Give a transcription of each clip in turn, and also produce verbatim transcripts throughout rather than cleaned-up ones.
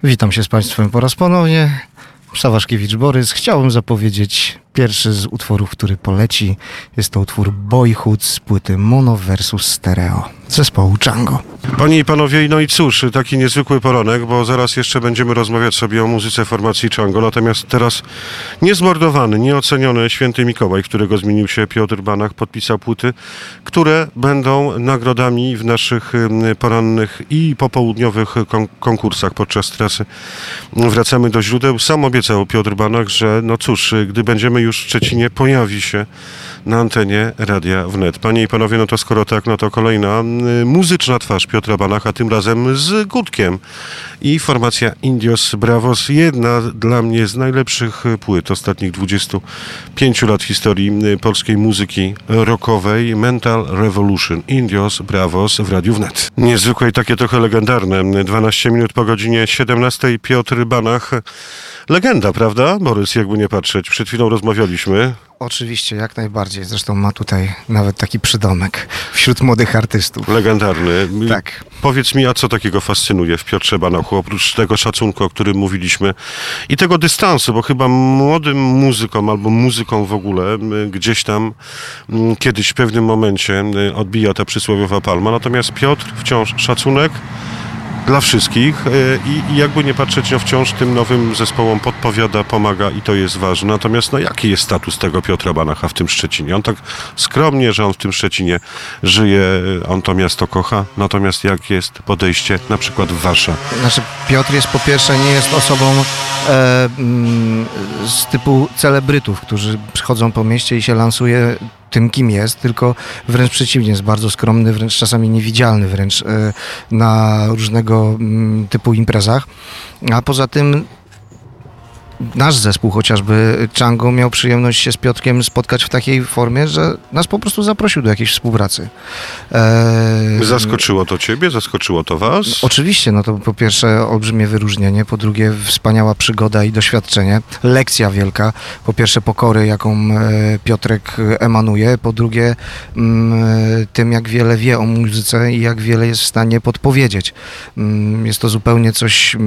Witam się z Państwem po raz ponownie. Sawaszkiewicz Borys. Chciałbym zapowiedzieć pierwszy z utworów, który poleci. Jest to utwór Boyhood z płyty Mono versus Stereo zespołu Django. Panie i panowie, no i cóż, taki niezwykły poranek, bo zaraz jeszcze będziemy rozmawiać sobie o muzyce formacji Django. Natomiast teraz niezmordowany, nieoceniony Święty Mikołaj, którego zmienił się Piotr Banach, podpisał płyty, które będą nagrodami w naszych porannych i popołudniowych kon- konkursach podczas trasy. Wracamy do źródeł. Sam obiecał Piotr Banach, że no cóż, gdy będziemy już w Szczecinie, pojawi się na antenie Radia Wnet. Panie i panowie, no to skoro tak, no to kolejna y, muzyczna twarz Piotra Banacha, tym razem z Gutkiem. I formacja Indios Bravos, jedna dla mnie z najlepszych płyt ostatnich dwudziestu pięciu lat w historii y, polskiej muzyki rockowej. Mental Revolution, Indios Bravos w Radiu Wnet. Niezwykłe i takie trochę legendarne. dwanaście minut po godzinie siedemnastej Piotr Banach. Legenda, prawda, Borys, jakby nie patrzeć. Przed chwilą rozmawialiśmy. Oczywiście, jak najbardziej. Zresztą ma tutaj nawet taki przydomek wśród młodych artystów. Legendarny. Tak. Powiedz mi, a co takiego fascynuje w Piotrze Banachu, oprócz tego szacunku, o którym mówiliśmy i tego dystansu, bo chyba młodym muzykom albo muzykom w ogóle gdzieś tam kiedyś w pewnym momencie odbija ta przysłowiowa palma. Natomiast Piotr wciąż szacunek dla wszystkich i, i jakby nie patrzeć, no wciąż tym nowym zespołom podpowiada, pomaga i to jest ważne. Natomiast no jaki jest status tego Piotra Banacha w tym Szczecinie? On tak skromnie, że on w tym Szczecinie żyje, on to miasto kocha, natomiast jak jest podejście na przykład w Warszawie? Znaczy, Piotr jest po pierwsze, nie jest osobą e, mm, z typu celebrytów, którzy przychodzą po mieście i się lansuje tym, kim jest, tylko wręcz przeciwnie, jest bardzo skromny, wręcz czasami niewidzialny wręcz e, na różnego m, typu imprezach. A poza tym nasz zespół, chociażby Django, miał przyjemność się z Piotrkiem spotkać w takiej formie, że nas po prostu zaprosił do jakiejś współpracy. E... Zaskoczyło to ciebie? Zaskoczyło to was? Oczywiście, no to po pierwsze olbrzymie wyróżnienie, po drugie wspaniała przygoda i doświadczenie, lekcja wielka, po pierwsze pokory, jaką Piotrek emanuje, po drugie tym, jak wiele wie o muzyce i jak wiele jest w stanie podpowiedzieć. Jest to zupełnie coś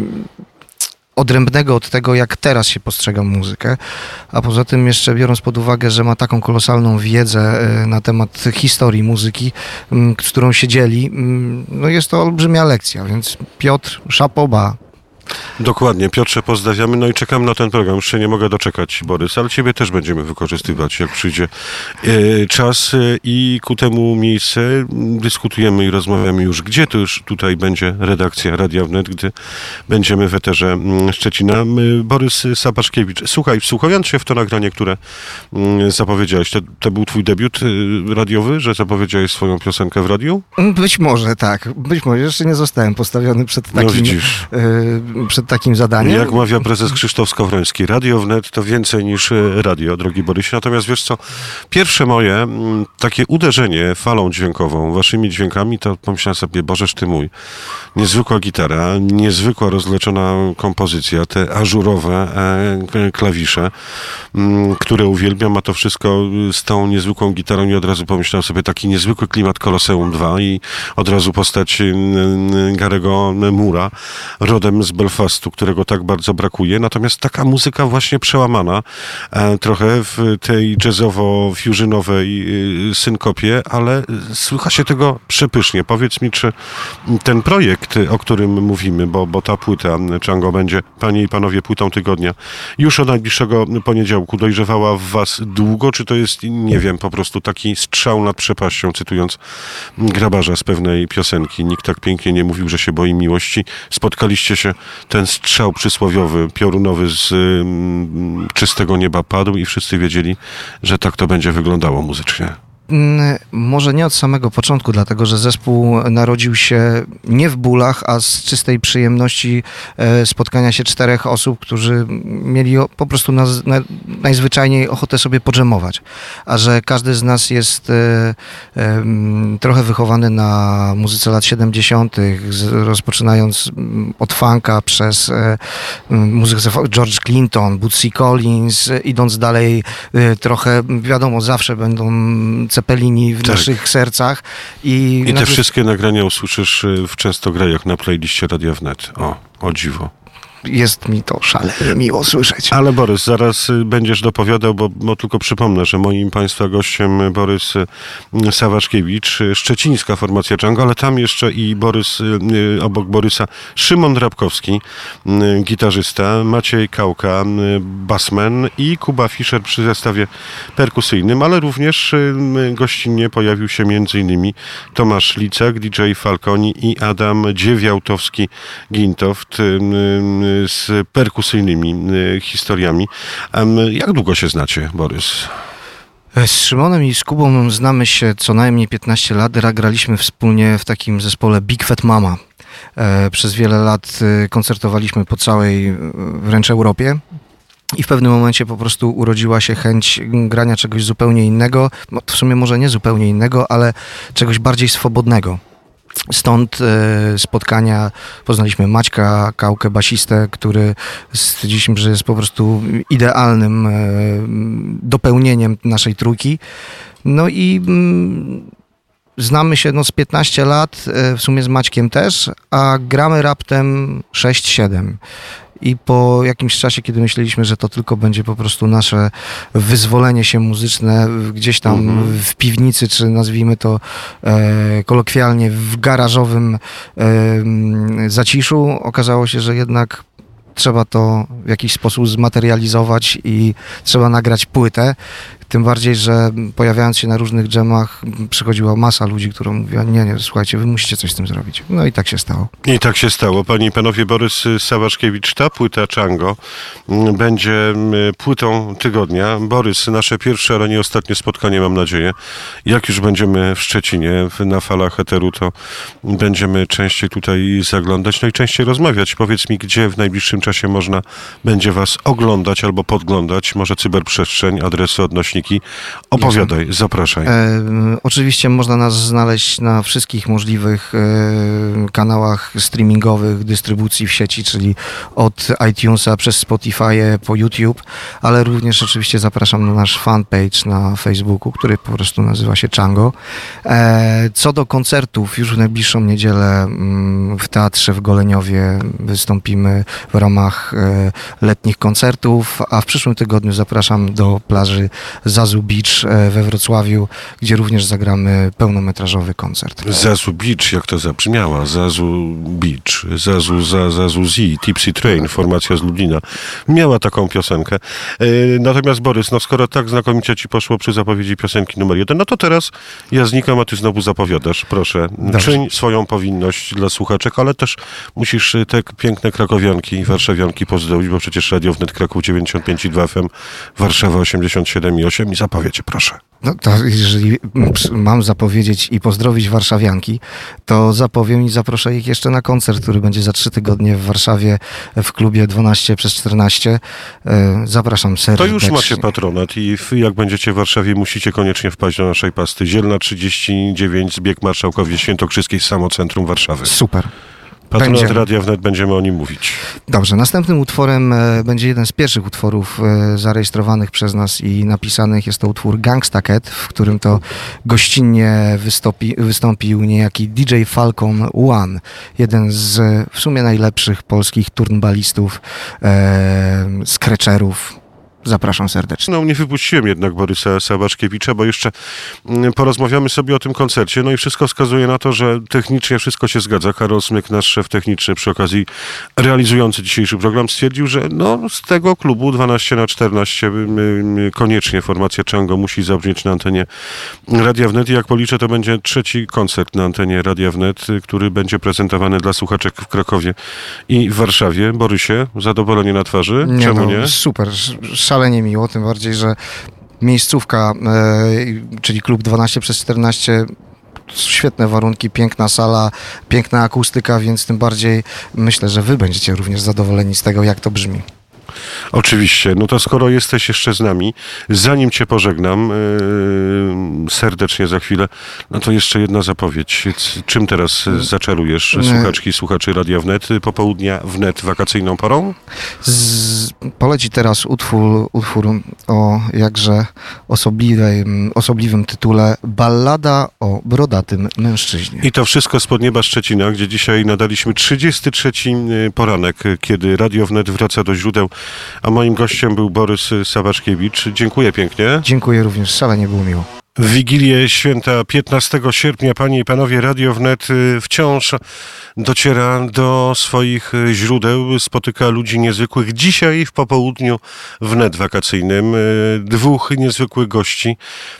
odrębnego od tego, jak teraz się postrzega muzykę, a poza tym jeszcze biorąc pod uwagę, że ma taką kolosalną wiedzę na temat historii muzyki, z którą się dzieli, no jest to olbrzymia lekcja, więc Piotr, chapeau bas. Dokładnie. Piotrze, pozdrawiamy. No i czekam na ten program. Już się nie mogę doczekać, Borys, ale ciebie też będziemy wykorzystywać, jak przyjdzie e, czas e, i ku temu miejsce dyskutujemy i rozmawiamy już, gdzie to już tutaj będzie redakcja Radia Wnet, gdy będziemy w eterze m, Szczecina. M, Borys Sapaszkiewicz. Słuchaj, wsłuchując się w to nagranie, które m, zapowiedziałeś, to, to był twój debiut e, radiowy, że zapowiedziałeś swoją piosenkę w radiu? Być może, tak. Być może. Jeszcze nie zostałem postawiony przed takim... No widzisz. E, przed takim zadaniem. Jak mawia prezes Krzysztof Skowroński, Radio Wnet to więcej niż radio, drogi Borysie. Natomiast wiesz co, pierwsze moje m, takie uderzenie falą dźwiękową, waszymi dźwiękami, to pomyślałem sobie, Bożeż ty mój, niezwykła gitara, niezwykła rozleczona kompozycja, te ażurowe e, klawisze, m, które uwielbiam, a to wszystko z tą niezwykłą gitarą i od razu pomyślałem sobie, taki niezwykły klimat Koloseum dwa i od razu postać m, Garego Mura, rodem z Belfastu, którego tak bardzo brakuje. Natomiast taka muzyka właśnie przełamana, e, trochę w tej jazzowo-fusionowej e, synkopie, ale słycha się tego przepysznie. Powiedz mi, czy ten projekt, o którym mówimy, bo, bo ta płyta Django będzie, panie i panowie, płytą tygodnia, już od najbliższego poniedziałku dojrzewała w was długo, czy to jest, nie wiem, po prostu taki strzał nad przepaścią, cytując Grabarza z pewnej piosenki. Nikt tak pięknie nie mówił, że się boi miłości. Spotkaliście się, ten strzał przysłowiowy, piorunowy z mm, czystego nieba padł i wszyscy wiedzieli, że tak to będzie wyglądało muzycznie. Może nie od samego początku, dlatego że zespół narodził się nie w bólach, a z czystej przyjemności spotkania się czterech osób, którzy mieli po prostu na, na, najzwyczajniej ochotę sobie podżemować. A że każdy z nas jest e, e, trochę wychowany na muzyce lat siedemdziesiątych, z, rozpoczynając od funka przez e, muzykę George Clinton, Bootsy Collins, idąc dalej e, trochę, wiadomo, zawsze będą Cepelini w tak. naszych sercach. I, I te nagle... wszystkie nagrania usłyszysz w Częstograjach na playliście Radia Wnet. O, o dziwo. Jest mi to szalenie miło słyszeć. Ale Borys, zaraz będziesz dopowiadał, bo, bo tylko przypomnę, że moim Państwa gościem Borys Sawaszkiewicz, szczecińska formacja Django, ale tam jeszcze i Borys, obok Borysa, Szymon Drabkowski, gitarzysta, Maciej Kałka, bassman i Kuba Fischer przy zestawie perkusyjnym, ale również gościnnie pojawił się między innymi Tomasz Licek, D J Falconi i Adam Dziewiałtowski-Gintoft z perkusyjnymi historiami. Jak długo się znacie, Borys? Z Szymonem i z Kubą znamy się co najmniej piętnaście lat. Graliśmy wspólnie w takim zespole Big Fat Mama. Przez wiele lat koncertowaliśmy po całej wręcz Europie. I w pewnym momencie po prostu urodziła się chęć grania czegoś zupełnie innego. W sumie może nie zupełnie innego, ale czegoś bardziej swobodnego. Stąd e, spotkania, poznaliśmy Maćka Kałkę, basistę, który stwierdziliśmy, że jest po prostu idealnym e, dopełnieniem naszej trójki. No i mm, znamy się no, z piętnaście lat, e, w sumie z Maćkiem też, a gramy raptem sześć siedem. I po jakimś czasie, kiedy myśleliśmy, że to tylko będzie po prostu nasze wyzwolenie się muzyczne gdzieś tam mm-hmm. w piwnicy, czy nazwijmy to e, kolokwialnie w garażowym e, zaciszu, okazało się, że jednak trzeba to w jakiś sposób zmaterializować i trzeba nagrać płytę. Tym bardziej, że pojawiając się na różnych dżemach przychodziła masa ludzi, która mówiła, nie, nie, słuchajcie, wy musicie coś z tym zrobić. No i tak się stało. I tak się stało. Panie i panowie, Borys Sawaszkiewicz, ta płyta Django będzie płytą tygodnia. Borys, nasze pierwsze, ale nie ostatnie spotkanie, mam nadzieję. Jak już będziemy w Szczecinie, na falach Eteru, to będziemy częściej tutaj zaglądać, no i częściej rozmawiać. Powiedz mi, gdzie w najbliższym czasie można będzie was oglądać albo podglądać, może cyberprzestrzeń, adresy, odnośniki. Opowiadaj, zapraszaj. E, oczywiście można nas znaleźć na wszystkich możliwych e, kanałach streamingowych, dystrybucji w sieci, czyli od iTunesa przez Spotify po YouTube, ale również oczywiście zapraszam na nasz fanpage na Facebooku, który po prostu nazywa się Django. E, co do koncertów, już w najbliższą niedzielę m, w Teatrze w Goleniowie wystąpimy w ramach e, letnich koncertów, a w przyszłym tygodniu zapraszam do plaży Zazu Beach we Wrocławiu, gdzie również zagramy pełnometrażowy koncert. Zazu Beach, jak to zabrzmiała? Zazu Beach, Zazu, za, Zazu Z, Tipsy Train, formacja z Lublina. Miała taką piosenkę. Natomiast Borys, no skoro tak znakomicie ci poszło przy zapowiedzi piosenki numer jeden, no to teraz ja znikam, a ty znowu zapowiadasz. Proszę, Dobrze. Czyń swoją powinność dla słuchaczek, ale też musisz te piękne krakowianki i warszawianki pozdrowić, bo przecież Radio Wnet Kraków dziewięćdziesiąt pięć i dwa F M, Warszawa osiemdziesiąt siedem i osiem i zapowiedź, proszę. No to jeżeli mam zapowiedzieć i pozdrowić warszawianki, to zapowiem i zaproszę ich jeszcze na koncert, który będzie za trzy tygodnie w Warszawie w klubie dwanaście przez czternaście. Zapraszam serdecznie. To już macie patronat i jak będziecie w Warszawie, musicie koniecznie wpaść do naszej pasty. Zielna trzydzieści dziewięć, zbieg Marszałkowie Świętokrzyskiej, samo centrum Warszawy. Super. Patronat będzie. Radia Wnet, będziemy o nim mówić. Dobrze, następnym utworem e, będzie jeden z pierwszych utworów e, zarejestrowanych przez nas i napisanych. Jest to utwór Gangsta Cat, w którym to gościnnie wystąpi, wystąpił niejaki D J Falcon One, jeden z w sumie najlepszych polskich turnbalistów, e, scratcherów. Zapraszam serdecznie. No, nie wypuściłem jednak Borysa Sawaszkiewicza, bo jeszcze porozmawiamy sobie o tym koncercie. No i wszystko wskazuje na to, że technicznie wszystko się zgadza. Karol Smyk, nasz szef techniczny, przy okazji realizujący dzisiejszy program, stwierdził, że no, z tego klubu dwanaście na czternaście koniecznie formacja Django musi zabrzmieć na antenie Radia Wnet i jak policzę, to będzie trzeci koncert na antenie Radia Wnet, który będzie prezentowany dla słuchaczek w Krakowie i w Warszawie. Borysie, zadowolenie na twarzy? Nie, Czemu no, nie? Super, szalenie miło, tym bardziej, że miejscówka, e, czyli klub dwanaście przez czternaście, świetne warunki, piękna sala, piękna akustyka, więc tym bardziej myślę, że wy będziecie również zadowoleni z tego, jak to brzmi. Oczywiście. No to skoro jesteś jeszcze z nami, zanim cię pożegnam yy, serdecznie za chwilę, no to jeszcze jedna zapowiedź. C- Czym teraz zaczarujesz słuchaczki i słuchaczy Radia Wnet popołudnia wnet wakacyjną porą? Z, poleci teraz utwór, utwór o jakże osobliwym, osobliwym tytule Ballada o brodatym mężczyźnie. I to wszystko spod nieba Szczecina, gdzie dzisiaj nadaliśmy trzydziesty trzeci poranek, kiedy Radio Wnet wraca do źródeł, a moim gościem był Borys Sawaczkiewicz. Dziękuję pięknie. Dziękuję również, szalenie było miło. W Wigilię święta piętnastego sierpnia, panie i panowie, Radio Wnet wciąż dociera do swoich źródeł, spotyka ludzi niezwykłych. Dzisiaj w popołudniu wnet wakacyjnym dwóch niezwykłych gości.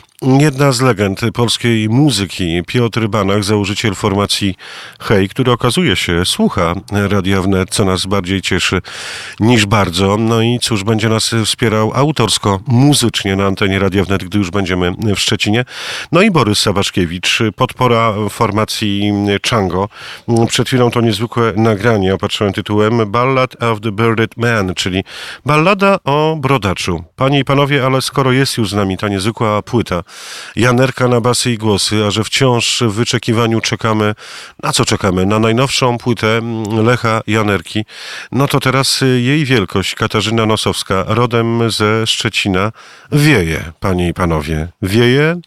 Jedna z legend polskiej muzyki, Piotr Banach, założyciel formacji Hej, który okazuje się słucha Radia Wnet, co nas bardziej cieszy niż bardzo. No i cóż, będzie nas wspierał autorsko, muzycznie na antenie Radia Wnet, gdy już będziemy w Szczecinie. No i Borys Sawaczkiewicz, podpora formacji Chango. Przed chwilą to niezwykłe nagranie opatrzyłem tytułem Ballad of the Bearded Man, czyli ballada o brodaczu. Panie i panowie, ale skoro jest już z nami ta niezwykła płyta, Janerka na basy i głosy, a że wciąż w wyczekiwaniu czekamy, na co czekamy? Na najnowszą płytę Lecha Janerki. No to teraz jej wielkość, Katarzyna Nosowska, rodem ze Szczecina, wieje, panie i panowie. Wieje,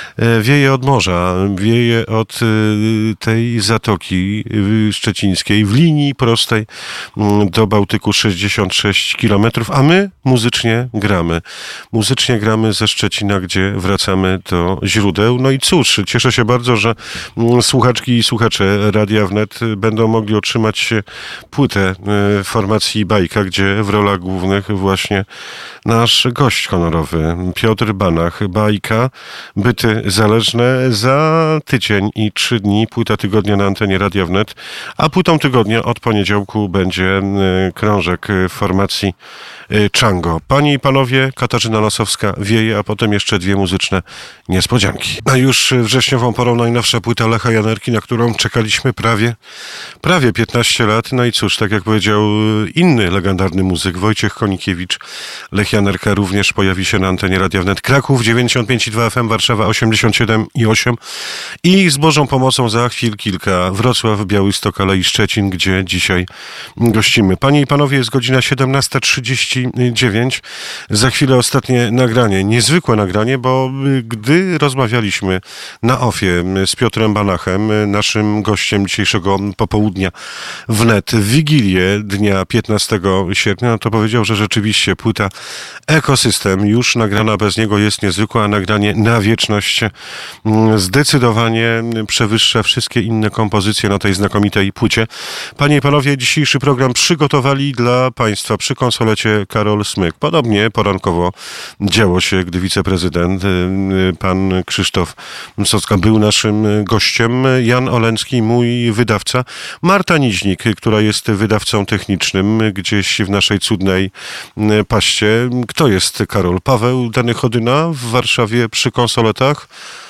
wieje od morza, wieje od tej zatoki szczecińskiej w linii prostej do Bałtyku sześćdziesiąt sześć kilometrów, a my muzycznie gramy. Muzycznie gramy ze Szczecina, gdzie wracamy do źródeł. No i cóż, cieszę się bardzo, że słuchaczki i słuchacze Radia Wnet będą mogli otrzymać płytę formacji Bajka, gdzie w rolach głównych właśnie nasz gość honorowy, Piotr Banach. Bajka, byty zależne, za tydzień i trzy dni, płyta tygodnia na antenie Radia Wnet, a płytą tygodnia od poniedziałku będzie krążek formacji Chango. Panie i panowie, Katarzyna Nosowska, wieje, a potem jeszcze dwie muzyczne niespodzianki. A już wrześniową porą najnowsza płyta Lecha Janerki, na którą czekaliśmy prawie, prawie piętnaście lat. No i cóż, tak jak powiedział inny legendarny muzyk, Wojciech Konikiewicz, Lech Janerka również pojawi się na antenie Radia Wnet. Kraków dziewięćdziesiąt pięć i dwa F M, Warszawa osiemdziesiąt siedem i osiem i z Bożą pomocą za chwil kilka Wrocław, Białystok, ale i Szczecin, gdzie dzisiaj gościmy. Panie i panowie, jest godzina siedemnasta trzydzieści dziewięć. Za chwilę ostatnie nagranie, niezwykłe nagranie, bo gdy rozmawialiśmy na ofie z Piotrem Banachem, naszym gościem dzisiejszego popołudnia wnet, w Wigilię dnia piętnastego sierpnia, no to powiedział, że rzeczywiście płyta Ekosystem, już nagrana bez niego, jest niezwykła, a nagranie na wieczność zdecydowanie przewyższa wszystkie inne kompozycje na tej znakomitej płycie. Panie i panowie, dzisiejszy program przygotowali dla państwa przy konsolecie Karol Smyk. Podobnie porankowo działo się, gdy wiceprezydent pan Krzysztof Msocka był naszym gościem, Jan Oleński, mój wydawca, Marta Niźnik, która jest wydawcą technicznym gdzieś w naszej cudnej paście. Kto jest Karol? Paweł Danychodyna w Warszawie przy konsoletach?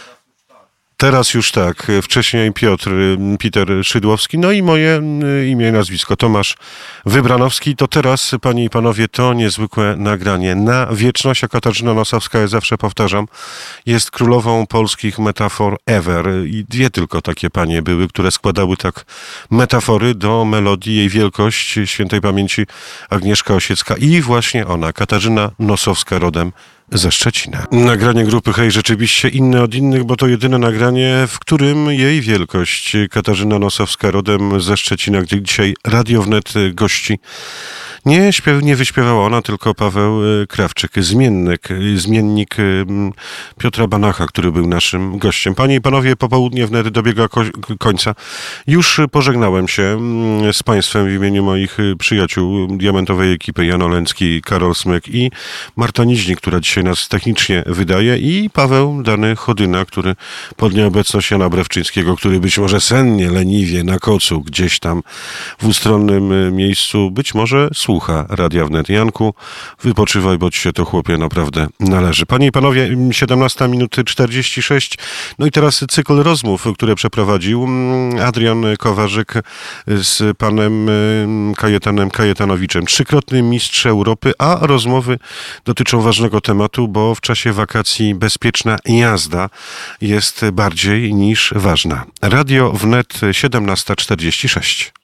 Teraz już tak, wcześniej Piotr, Peter Szydłowski, no i moje imię i nazwisko, Tomasz Wybranowski. To teraz, panie i panowie, to niezwykłe nagranie na wieczność, a Katarzyna Nosowska, ja zawsze powtarzam, jest królową polskich metafor ever i dwie tylko takie panie były, które składały tak metafory do melodii. Jej wielkość, świętej pamięci Agnieszka Osiecka i właśnie ona, Katarzyna Nosowska, rodem ze Szczecina. Nagranie grupy Hej rzeczywiście inne od innych, bo to jedyne nagranie, w którym jej wielkość Katarzyna Nosowska, rodem ze Szczecina, gdzie dzisiaj Radio Wnet gości, nie, śpiew, nie wyśpiewała ona, tylko Paweł Krawczyk, zmiennik, zmiennik Piotra Banacha, który był naszym gościem. Panie i panowie, popołudnie wnet dobiega ko- końca. Już pożegnałem się z państwem w imieniu moich przyjaciół, diamentowej ekipy, Jan Oleński, Karol Smyk i Marta Niźnik, która dzisiaj nas technicznie wydaje, i Paweł Danychodyna, który pod nieobecność Jana Brewczyńskiego, który być może sennie, leniwie, na kocu, gdzieś tam w ustronnym miejscu, być może słucha słucha Radia Wnet. Janku, wypoczywaj, bo ci się to, chłopie, naprawdę należy. Panie i panowie, siedemnasta minut czterdzieści sześć. No i teraz cykl rozmów, które przeprowadził Adrian Kowarzyk z panem Kajetanem Kajetanowiczem. Trzykrotny mistrz Europy, a rozmowy dotyczą ważnego tematu, bo w czasie wakacji bezpieczna jazda jest bardziej niż ważna. Radio Wnet, siedemnasta czterdzieści sześć.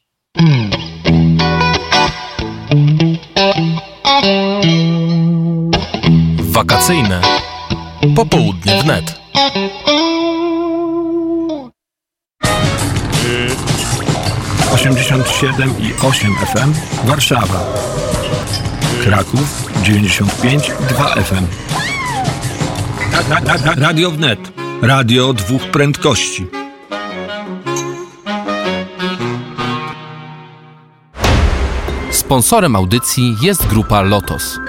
Wakacyjne popołudnie Wnet. osiemdziesiąt siedem i osiem F M Warszawa, Kraków dziewięćdziesiąt pięć i dwa F M. Ra- ra- ra- Radio Wnet, radio dwóch prędkości. Sponsorem audycji jest grupa Lotos.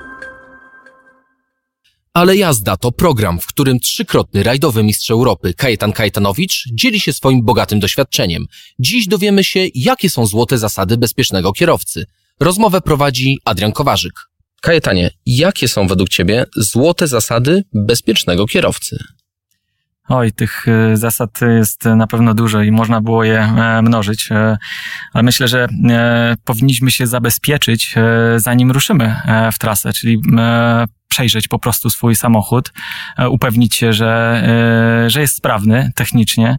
Ale jazda to program, w którym trzykrotny rajdowy mistrz Europy Kajetan Kajetanowicz dzieli się swoim bogatym doświadczeniem. Dziś dowiemy się, jakie są złote zasady bezpiecznego kierowcy. Rozmowę prowadzi Adrian Kowarzyk. Kajetanie, jakie są według Ciebie złote zasady bezpiecznego kierowcy? Oj, tych zasad jest na pewno dużo i można było je mnożyć, ale myślę, że powinniśmy się zabezpieczyć, zanim ruszymy w trasę, czyli przejrzeć po prostu swój samochód, upewnić się, że, że jest sprawny technicznie.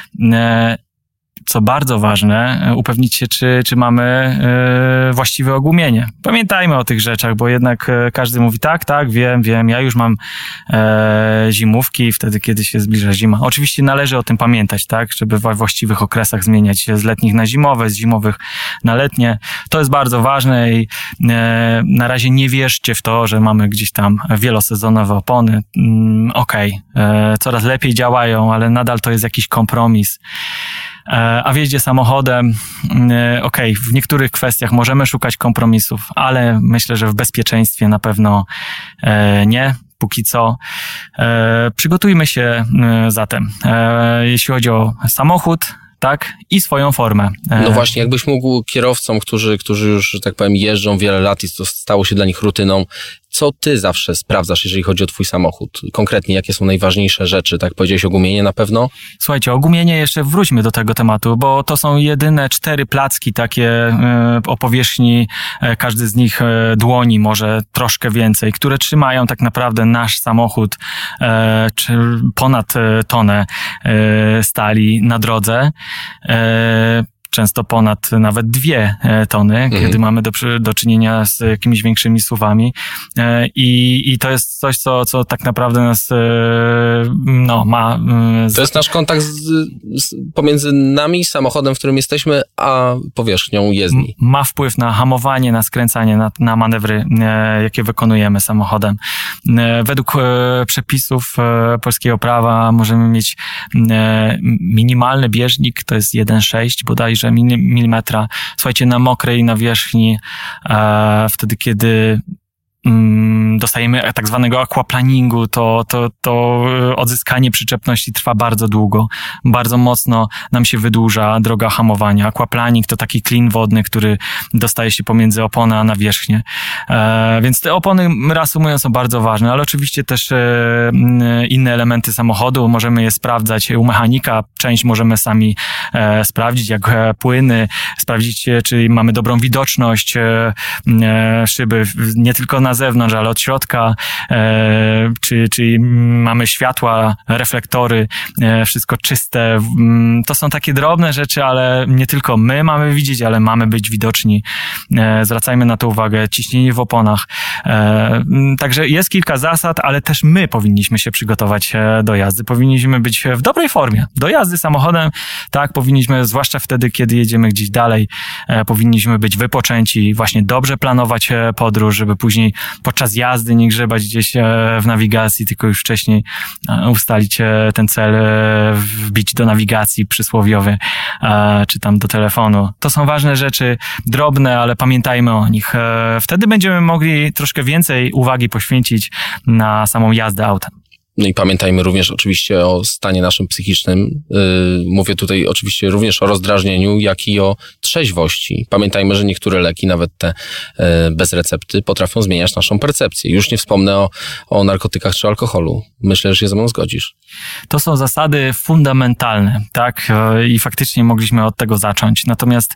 Co bardzo ważne, upewnić się, czy, czy mamy yy, właściwe ogumienie. Pamiętajmy o tych rzeczach, bo jednak każdy mówi tak, tak, wiem, wiem, ja już mam e, zimówki wtedy, kiedy się zbliża zima. Oczywiście należy o tym pamiętać, tak, żeby we właściwych okresach zmieniać się z letnich na zimowe, z zimowych na letnie. To jest bardzo ważne i e, na razie nie wierzcie w to, że mamy gdzieś tam wielosezonowe opony. Mm, Okej, okay. Coraz lepiej działają, ale nadal to jest jakiś kompromis. A w jeździe samochodem, okej, okay, w niektórych kwestiach możemy szukać kompromisów, ale myślę, że w bezpieczeństwie na pewno nie, póki co. Przygotujmy się zatem, jeśli chodzi o samochód, tak, i swoją formę. No właśnie, jakbyś mógł kierowcom, którzy, którzy już, że tak powiem, jeżdżą wiele lat i to stało się dla nich rutyną, co ty zawsze sprawdzasz, jeżeli chodzi o twój samochód? Konkretnie, jakie są najważniejsze rzeczy? Tak powiedziałeś, ogumienie na pewno? Słuchajcie, ogumienie, jeszcze wróćmy do tego tematu, bo to są jedyne cztery placki takie y, o powierzchni, y, każdy z nich y, dłoni, może troszkę więcej, które trzymają tak naprawdę nasz samochód y, czy ponad y, tonę y, stali na drodze. Y, Często ponad nawet dwie tony, mhm. kiedy mamy do, do czynienia z jakimiś większymi suwami. I, i to jest coś, co, co tak naprawdę nas no, ma... To jest nasz kontakt z, z, pomiędzy nami, samochodem, w którym jesteśmy, a powierzchnią jezdni. Ma wpływ na hamowanie, na skręcanie, na, na manewry, jakie wykonujemy samochodem. Według przepisów polskiego prawa możemy mieć minimalny bieżnik, to jest jeden przecinek sześć bodajże, milimetra. Słuchajcie, na mokrej nawierzchni, e, wtedy kiedy mm, dostajemy tak zwanego aquaplaningu, to, to, to odzyskanie przyczepności trwa bardzo długo. Bardzo mocno nam się wydłuża droga hamowania. Aquaplaning to taki klin wodny, który dostaje się pomiędzy oponę a nawierzchnię. E, więc te opony, reasumując, są bardzo ważne, ale oczywiście też e, inne elementy samochodu. Możemy je sprawdzać u mechanika. Część możemy sami e, sprawdzić, jak e, płyny, sprawdzić, e, czy mamy dobrą widoczność, e, e, szyby nie tylko na zewnątrz, ale od środka, e, czy, czy mamy światła, reflektory, e, wszystko czyste. To są takie drobne rzeczy, ale nie tylko my mamy widzieć, ale mamy być widoczni. E, zwracajmy na to uwagę. Ciśnienie w oponach. E, także jest kilka zasad, ale też my powinniśmy się przygotować do jazdy. Powinniśmy być w dobrej formie. Do jazdy samochodem, tak, powinniśmy, zwłaszcza wtedy, kiedy jedziemy gdzieś dalej, e, powinniśmy być wypoczęci, właśnie dobrze planować podróż, żeby później podczas jazdy nie grzebać gdzieś w nawigacji, tylko już wcześniej ustalić ten cel, wbić do nawigacji przysłowiowej, czy tam do telefonu. To są ważne rzeczy, drobne, ale pamiętajmy o nich. Wtedy będziemy mogli troszkę więcej uwagi poświęcić na samą jazdę autem. No i pamiętajmy również oczywiście o stanie naszym psychicznym. Mówię tutaj oczywiście również o rozdrażnieniu, jak i o trzeźwości. Pamiętajmy, że niektóre leki, nawet te bez recepty, potrafią zmieniać naszą percepcję. Już nie wspomnę o, o narkotykach czy alkoholu. Myślę, że się ze mną zgodzisz. To są zasady fundamentalne, tak? I faktycznie mogliśmy od tego zacząć. Natomiast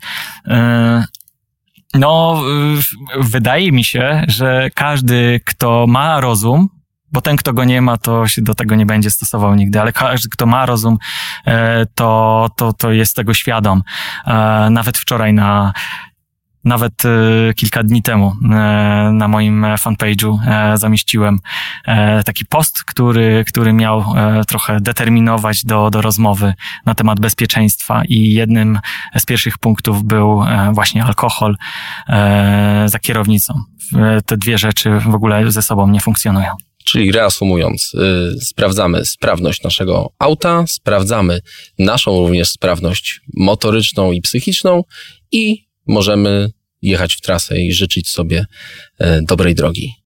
no, wydaje mi się, że każdy, kto ma rozum, bo ten, kto go nie ma, to się do tego nie będzie stosował nigdy, ale każdy, kto ma rozum, to, to, to jest tego świadom. Nawet wczoraj na Nawet kilka dni temu na moim fanpage'u zamieściłem taki post, który, który miał trochę determinować do, do rozmowy na temat bezpieczeństwa i jednym z pierwszych punktów był właśnie alkohol za kierownicą. Te dwie rzeczy w ogóle ze sobą nie funkcjonują. Czyli reasumując, yy, sprawdzamy sprawność naszego auta, sprawdzamy naszą również sprawność motoryczną i psychiczną i możemy jechać w trasę i życzyć sobie yy, dobrej drogi.